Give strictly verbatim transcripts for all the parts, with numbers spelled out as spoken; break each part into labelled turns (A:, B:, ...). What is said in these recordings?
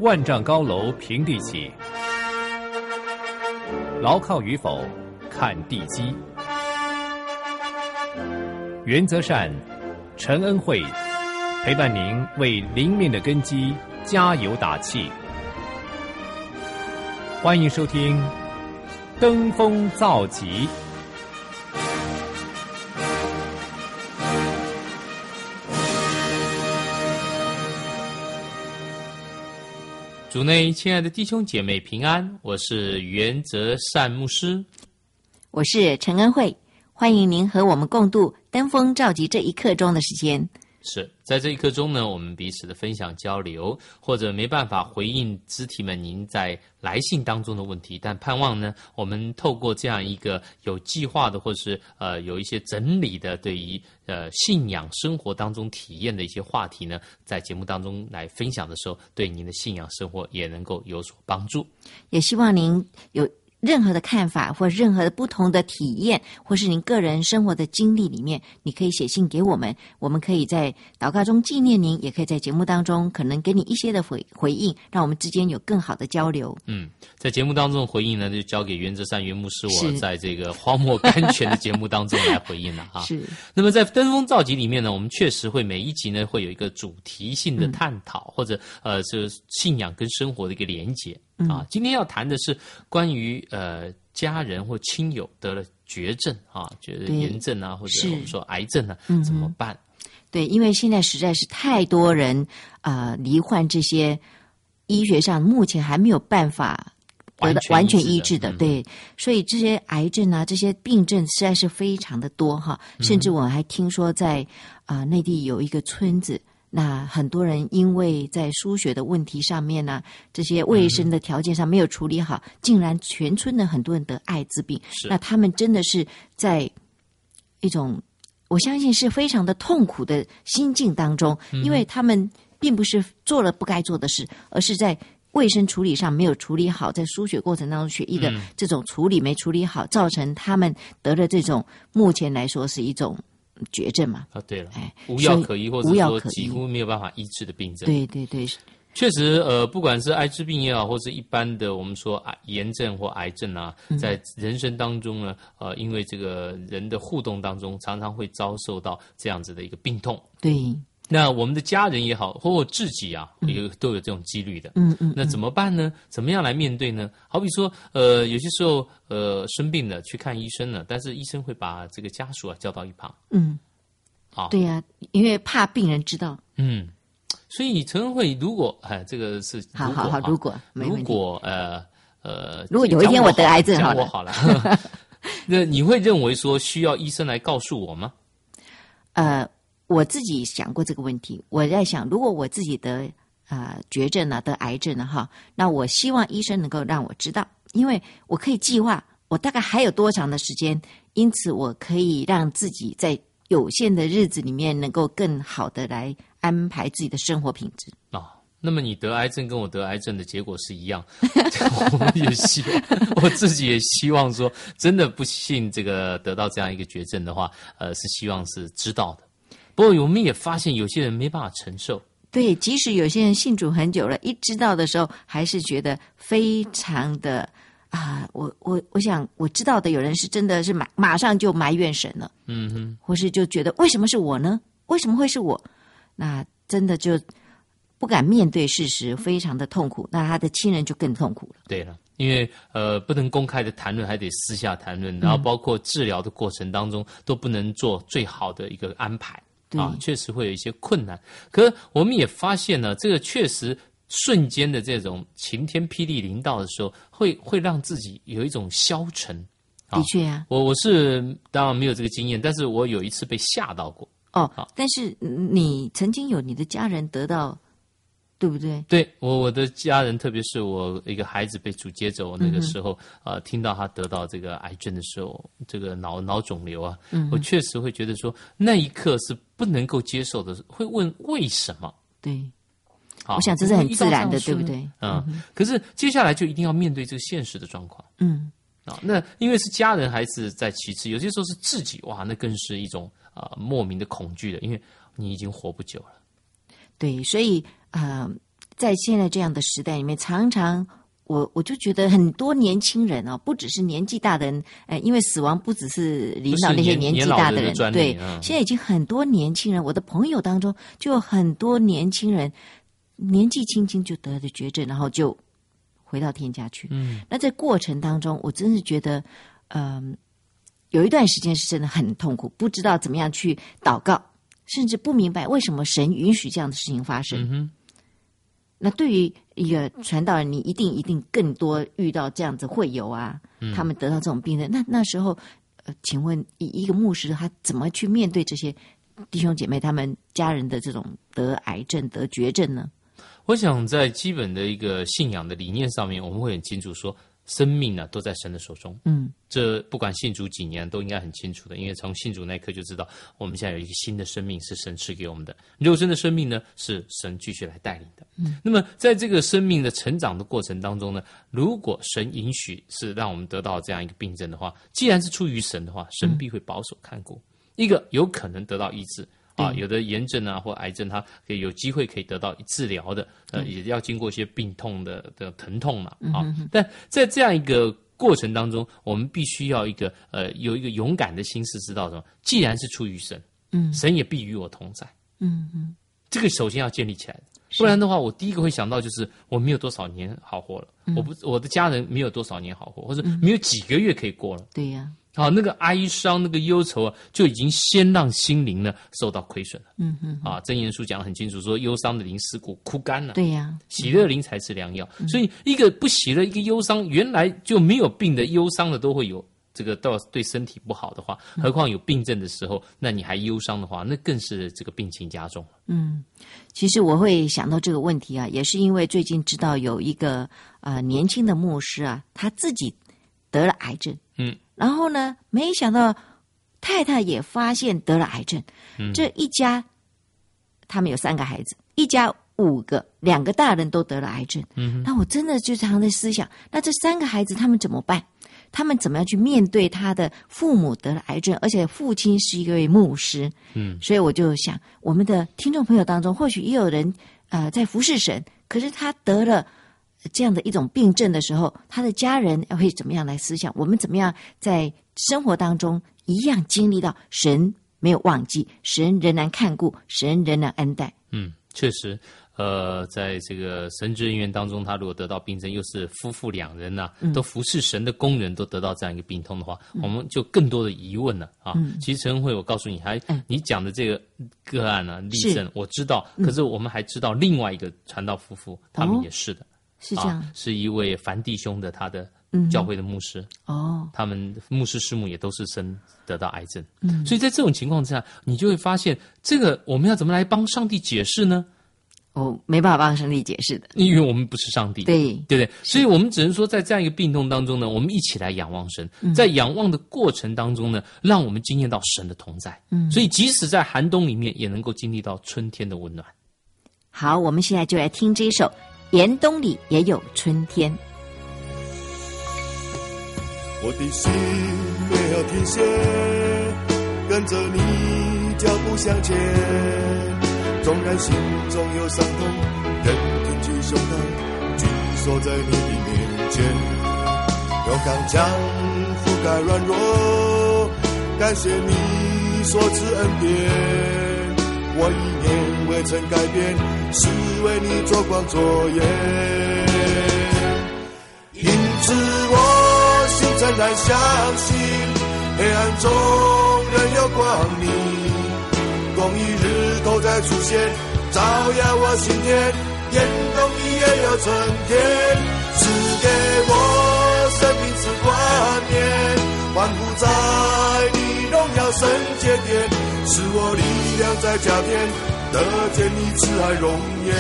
A: 万丈高楼平地起，牢靠与否看地基。原则善，陈恩惠陪伴您为灵命的根基加油打气。欢迎收听《登峰造极》。
B: 主内亲爱的弟兄姐妹平安，我是原则善牧师，
C: 我是陈恩惠，欢迎您和我们共度登峰造极这一刻钟的时间。
B: 是在这一刻钟呢，我们彼此的分享交流，或者没办法回应肢体们您在来信当中的问题，但盼望呢，我们透过这样一个有计划的，或是呃有一些整理的，对于呃信仰生活当中体验的一些话题呢，在节目当中来分享的时候，对您的信仰生活也能够有所帮助。
C: 也希望您有任何的看法或任何的不同的体验，或是您个人生活的经历里面，你可以写信给我们，我们可以在祷告中纪念您，也可以在节目当中可能给你一些的回回应，让我们之间有更好的交流。
B: 嗯，在节目当中的回应呢，就交给原则善原牧师我在这个荒漠甘泉的节目当中来回应了哈。是。那么在登峰造极里面呢，我们确实会每一集呢会有一个主题性的探讨，嗯、或者呃是信仰跟生活的一个连结。啊，今天要谈的是关于呃家人或亲友得了绝症啊，就是炎症啊，或者我们说癌症啊，怎么办？
C: 对，因为现在实在是太多人啊、呃、罹患这些医学上目前还没有办法得到完全医治的，嗯、对，所以这些癌症啊，这些病症实在是非常的多哈，甚至我还听说在啊、呃、内地有一个村子。那很多人因为在输血的问题上面呢、啊，这些卫生的条件上没有处理好，嗯、竟然全村的很多人得艾滋病。那他们真的是在一种我相信是非常的痛苦的心境当中，嗯、因为他们并不是做了不该做的事，而是在卫生处理上没有处理好，在输血过程当中血液的这种处理没处理好，嗯、造成他们得了这种目前来说是一种绝症嘛？
B: 啊，对了，哎，无药可医，或者说几乎没有办法医治的病症。
C: 对对对，
B: 确实，呃，不管是艾滋病也好，或是一般的我们说炎症或癌症啊，在人生当中呢，呃，因为这个人的互动当中，常常会遭受到这样子的一个病痛。
C: 对。
B: 那我们的家人也好，或我自己啊，也都有这种几率的。嗯嗯。那怎么办呢？怎么样来面对呢？好比说，呃，有些时候，呃，生病了去看医生了，但是医生会把这个家属啊叫到一旁。嗯。好。
C: 对呀、啊，因为怕病人知道。
B: 嗯。所以陈恩惠，如果哎，这个是
C: 好好好，如果没问题，
B: 如果呃呃，
C: 如果有一天我得癌症，
B: 好了，好了，那你会认为说需要医生来告诉我吗？
C: 呃。我自己想过这个问题，我在想，如果我自己得呃绝症啊，得癌症了、啊、哈，那我希望医生能够让我知道，因为我可以计划我大概还有多长的时间，因此我可以让自己在有限的日子里面能够更好的来安排自己的生活品质。
B: 哦，那么你得癌症跟我得癌症的结果是一样，我们也希望，我自己也希望说，真的不幸这个得到这样一个绝症的话，呃，是希望是知道的。不过我们也发现有些人没办法承受。
C: 对，即使有些人信主很久了，一知道的时候还是觉得非常的啊，我我我想我知道的有人是真的是马马上就埋怨神了，嗯哼，或是就觉得为什么是我呢？为什么会是我？那真的就不敢面对事实，非常的痛苦。那他的亲人就更痛苦了。
B: 对了。因为呃不能公开的谈论，还得私下谈论，然后包括治疗的过程当中都不能做最好的一个安排。啊，确实会有一些困难。可是我们也发现呢，这个确实瞬间的这种晴天霹雳临到的时候，会会让自己有一种消沉。
C: 啊、的确啊，
B: 我我是当然没有这个经验，但是我有一次被吓到过。
C: 哦，但是你曾经有你的家人得到，对不对？
B: 对，我我的家人，特别是我一个孩子被主接走那个时候，嗯、呃，听到他得到这个癌症的时候，这个脑脑肿瘤啊，嗯、我确实会觉得说，那一刻是不能够接受的，会问为什么？
C: 对，我想这是很自然的，对不对？
B: 嗯，嗯可是接下来就一定要面对这个现实的状况。嗯，啊，那因为是家人还是在其次，有些时候是自己，哇，那更是一种啊、呃、莫名的恐惧的，因为你已经活不久了。
C: 对，所以啊。呃在现在这样的时代里面，常常我我就觉得很多年轻人哦，不只是年纪大的人，呃，因为死亡不只是临到那些年纪大的人，
B: 的
C: 对、
B: 嗯，
C: 现在已经很多年轻人，我的朋友当中就有很多年轻人年纪轻轻就得了绝症，然后就回到天家去。嗯，那在过程当中，我真是觉得，嗯、呃，有一段时间是真的很痛苦，不知道怎么样去祷告。甚至不明白为什么神允许这样的事情发生。
B: 嗯、
C: 那对于一个传道人，你一定一定更多遇到这样子会友啊、嗯，他们得到这种病人，那那时候，呃，请问一个牧师他怎么去面对这些弟兄姐妹他们家人的这种得癌症、得绝症呢？
B: 我想在基本的一个信仰的理念上面，我们会很清楚说，生命呢、啊、都在神的手中。嗯，这不管信主几年都应该很清楚的，因为从信主那一刻就知道，我们现在有一个新的生命是神赐给我们的，肉身的生命呢是神继续来带领的。嗯，那么在这个生命的成长的过程当中呢，如果神允许是让我们得到这样一个病症的话，既然是出于神的话，神必会保守看顾、嗯、一个有可能得到医治。啊，有的炎症啊或癌症，它可以有机会可以得到治疗的，呃，也要经过一些病痛的的疼痛嘛，啊、嗯，但在这样一个过程当中，我们必须要一个呃有一个勇敢的心思，知道什么？既然是出于神，嗯，神也必与我同在，嗯嗯，这个首先要建立起来的，不然的话，我第一个会想到就是我没有多少年好活了，嗯、我不我的家人没有多少年好活，或者没有几个月可以过了，
C: 对呀。
B: 好，那个哀伤、那个忧愁啊，就已经先让心灵呢受到亏损了。嗯嗯。啊，箴言书讲得很清楚，说忧伤的灵使骨枯干了。
C: 对呀、啊，
B: 喜乐灵才是良药、嗯。所以，一个不喜乐、一个忧伤，原来就没有病的忧伤的都会有这个到对身体不好的话，何况有病症的时候，那你还忧伤的话，那更是这个病情加重了。
C: 嗯，其实我会想到这个问题啊，也是因为最近知道有一个啊、呃、年轻的牧师啊，他自己得了癌症。嗯。然后呢，没想到太太也发现得了癌症。嗯、这一家，他们有三个孩子，一家五个，两个大人都得了癌症。嗯、那我真的就常在思想，那这三个孩子他们怎么办？他们怎么样去面对他的父母得了癌症，而且父亲是一位牧师？嗯，所以我就想，我们的听众朋友当中，或许也有人呃在服侍神，可是他得了这样的一种病症的时候，他的家人会怎么样来思想？我们怎么样在生活当中一样经历到神没有忘记，神仍然看顾，神仍然恩待？
B: 嗯，确实，呃，在这个神职人员当中，他如果得到病症，又是夫妇两人呐、啊嗯，都服侍神的工人都得到这样一个病痛的话，嗯、我们就更多的疑问了啊。嗯、其实陈恩惠，我告诉你，还、嗯、你讲的这个个案呢、啊，例证我知道，可是我们还知道另外一个传道夫妇，嗯、他们也是的。
C: 是这样、啊，
B: 是一位梵弟兄的他的教会的牧师、嗯、哦，他们牧师师母也都是生得到癌症，嗯，所以在这种情况之下，你就会发现，这个我们要怎么来帮上帝解释呢？
C: 哦，没办法帮上帝解释的，
B: 因为我们不是上帝，
C: 对
B: 对不对？所以我们只能说，在这样一个病痛当中呢，我们一起来仰望神，嗯、在仰望的过程当中呢，让我们经验到神的同在，嗯，所以即使在寒冬里面，也能够经历到春天的温暖。
C: 好，我们现在就来听这一首。严冬里也有春天。
D: 我的心没有停歇，跟着你脚步向前。纵然心中有伤痛，仍挺起胸膛，居守在你的面前。用刚强覆盖软弱，感谢你所赐恩典。我一年未曾改变，是为你做光作业。因此我心诚然相信，黑暗中仍有光明，公义日头再出现，照耀我心田。严冬里也有春天，赐给我生命之冠冕，欢呼在你荣耀圣洁殿，使我力量在加添，得见你慈爱容颜。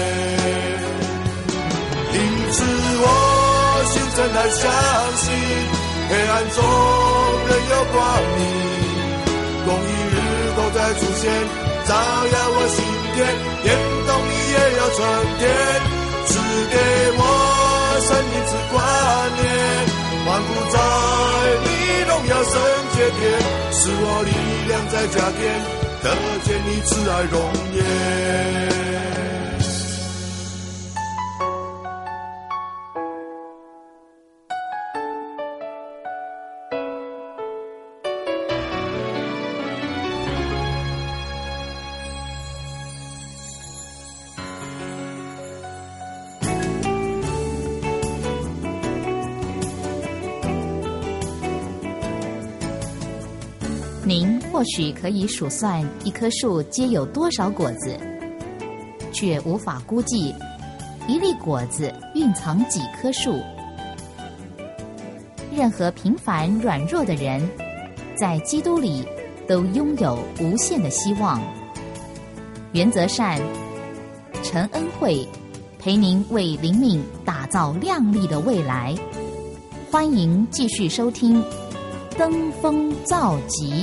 D: 因此我心诚然相信，黑暗中仍有光明，公义日头再出现，照耀我心田。严冬里也有春天，赐给我生命之冠冕，欢呼在你荣耀圣洁殿，使我力量在加添，得见你慈爱容颜。
E: 您或许可以数算一棵树结有多少果子，却无法估计一粒果子蕴藏几棵树。任何平凡软弱的人，在基督里都拥有无限的希望。原则善，陈恩惠陪您为灵命打造亮丽的未来。欢迎继续收听登峰造极。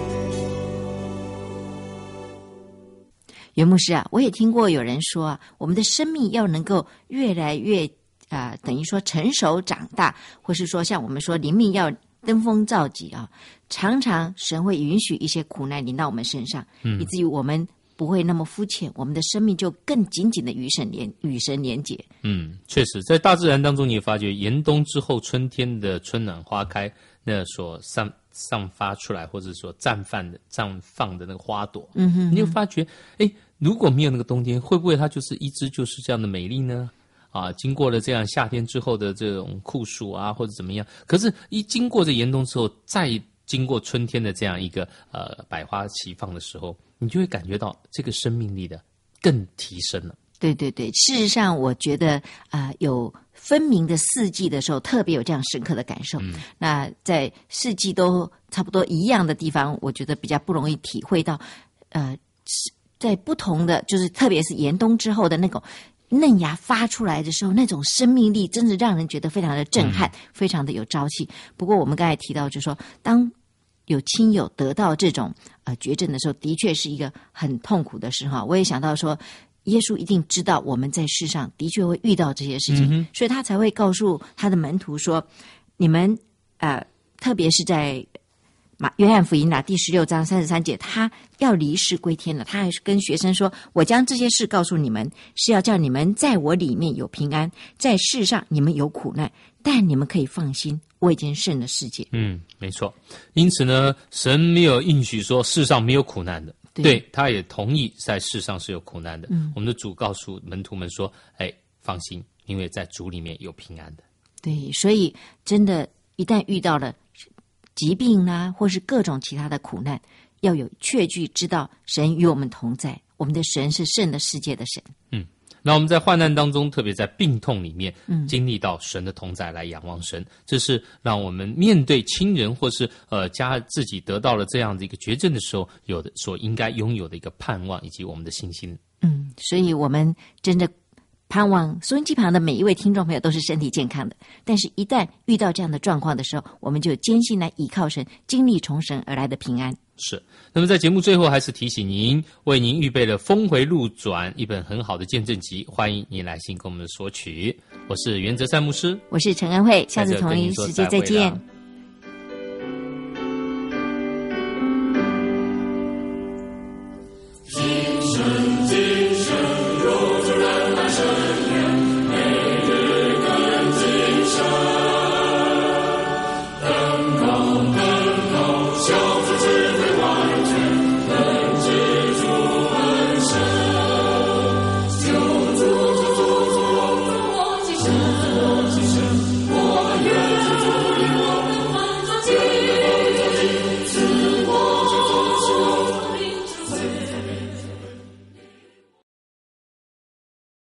C: 袁牧师啊，我也听过有人说啊，我们的生命要能够越来越啊、呃，等于说成熟长大，或是说像我们说灵命要登峰造极啊，常常神会允许一些苦难临到我们身上，嗯，以至于我们不会那么肤浅，我们的生命就更紧紧的与神连与神连结。嗯，
B: 确实，在大自然当中，你也发觉严冬之后春天的春暖花开，那所散散发出来或者说绽放的绽放的那个花朵，嗯哼哼，你就发觉，哎，如果没有那个冬天，会不会它就是一直就是这样的美丽呢？啊，经过了这样夏天之后的这种酷暑啊，或者怎么样，可是一经过这严冬之后，再经过春天的这样一个呃百花齐放的时候，你就会感觉到这个生命力的更提升了。
C: 对对对，事实上我觉得啊、呃，有分明的四季的时候，特别有这样深刻的感受。嗯、那在四季都差不多一样的地方，我觉得比较不容易体会到，呃，在不同的就是特别是严冬之后的那种嫩芽发出来的时候，那种生命力真的让人觉得非常的震撼，嗯、非常的有朝气。不过我们刚才提到，就是说当有亲友得到这种呃绝症的时候，的确是一个很痛苦的事哈。我也想到说，耶稣一定知道我们在世上的确会遇到这些事情，嗯、所以他才会告诉他的门徒说：“你们呃，特别是在马约翰福音啊第十六章三十三节，他要离世归天了。他还是跟学生说：我将这些事告诉你们，是要叫你们在我里面有平安，在世上你们有苦难，但你们可以放心。”我已经胜了世界。嗯，
B: 没错。因此呢，神没有应许说世上没有苦难的，对，对他也同意在世上是有苦难的。嗯，我们的主告诉门徒们说：“哎，放心，因为在主里面有平安的。”
C: 对，所以真的，一旦遇到了疾病啊，或是各种其他的苦难，要有确据知道神与我们同在，我们的神是胜了世界的神。
B: 嗯。那我们在患难当中，特别在病痛里面，嗯，经历到神的同在来仰望神，这是让我们面对亲人或是呃家自己得到了这样的一个绝症的时候，有的所应该拥有的一个盼望以及我们的信心。
C: 嗯，所以我们真的盼望收音机旁的每一位听众朋友都是身体健康的，但是一旦遇到这样的状况的时候，我们就坚信来倚靠神，经历从神而来的平安。
B: 是，那么在节目最后还是提醒您，为您预备了《峰回路转》一本很好的见证集，欢迎您来信跟我们索取。我是袁哲善牧师，
C: 我是陈恩惠，下次同一时间再见。